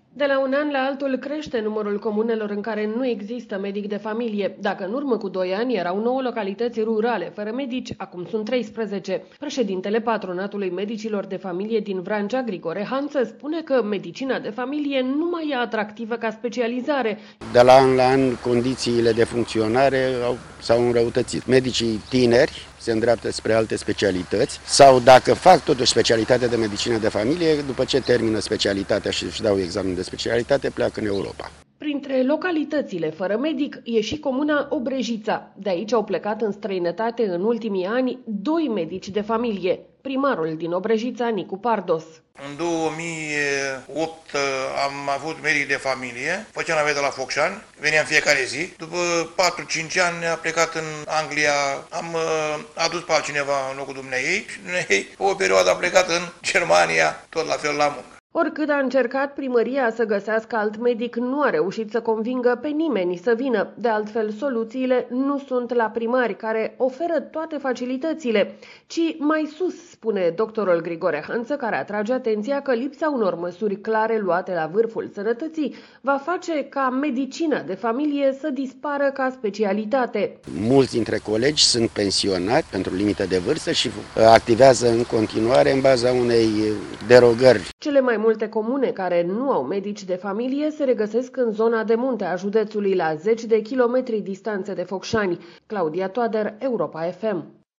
De la un an la altul crește numărul comunelor în care nu există medic de familie. Dacă în urmă cu 2 ani erau 9 localități rurale fără medici, acum sunt 13. Președintele Patronatului Medicilor de Familie din Vrancea, Grigore Hanță, spune că medicina de familie nu mai e atractivă ca specializare. De la an la an, condițiile de funcționare s-au înrăutățit. Medicii tineri se îndreaptă spre alte specialități sau dacă fac totuși specialitatea de medicină de familie, după ce termină specialitatea și își dau examen de specialitate, pleacă în Europa. Printre localitățile fără medic e și comuna Obrejița. De aici au plecat în străinătate în ultimii ani 2 medici de familie. Primarul din Obrejița, Nicu Pardos. În 2008 am avut medic de familie, făceam naveta la Focșani, veneam fiecare zi. După 4-5 ani a plecat în Anglia, am adus pe altcineva în locul dumneei și dumneei pe o perioadă a plecat în Germania, tot la fel la muncă. Oricât a încercat primăria să găsească alt medic, nu a reușit să convingă pe nimeni să vină. De altfel, soluțiile nu sunt la primari, care oferă toate facilitățile, ci mai sus, spune doctorul Grigore Hanță, care atrage atenția că lipsa unor măsuri clare luate la vârful sănătății va face ca medicina de familie să dispară ca specialitate. Mulți dintre colegi sunt pensionați pentru limită de vârstă și activează în continuare în baza unei derogări. Cele mai multe comune care nu au medici de familie se regăsesc în zona de munte a județului, la 10 de kilometri distanță de Focșani. Claudia Toader, Europa FM.